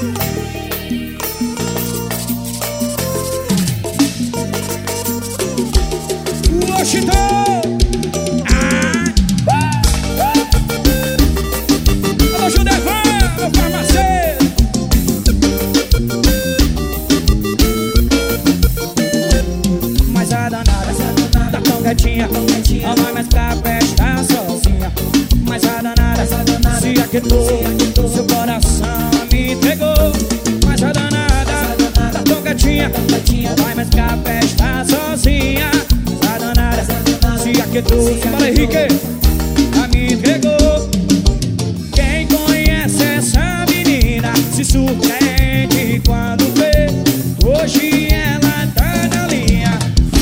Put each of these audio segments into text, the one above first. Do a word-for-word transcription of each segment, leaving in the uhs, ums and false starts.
Não vai mais pra festa sozinha. Mas a danada se aquietou, seu coração me entregou. Mas a danada tá tão quietinha, não vai mais pra festa sozinha. Mas a danada se aquietou, fala Henrique, já me entregou. Quem conhece essa menina se surpreende quando vê. Hoje ela tá na linha.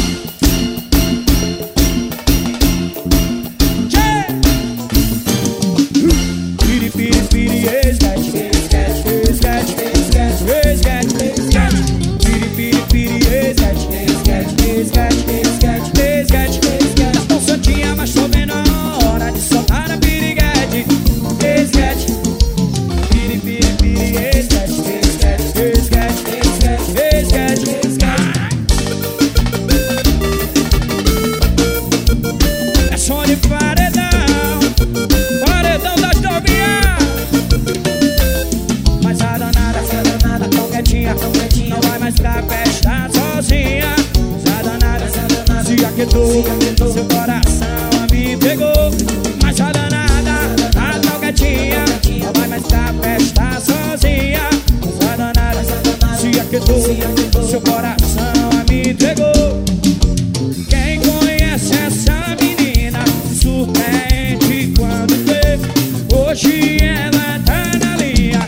Não vai mais pra festa sozinha. Já danada se aquietou, seu coração me pegou. Mas a danada tá tão quietinha, não vai mais pra festa sozinha. Já danada se aquietou, seu coração me entregou. Quem conhece essa menina se surpreende quando vê. Hoje ela tá na linha.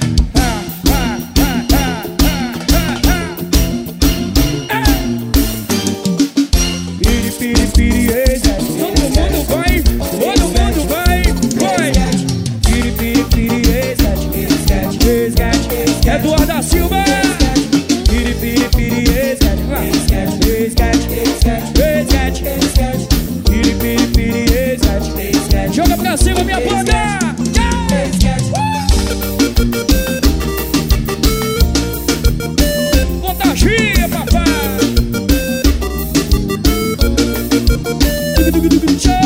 Eduardo da Silva, piri piri piri esquete, piri piri piri esquete, joga pra cima minha banda. Contagia, papai.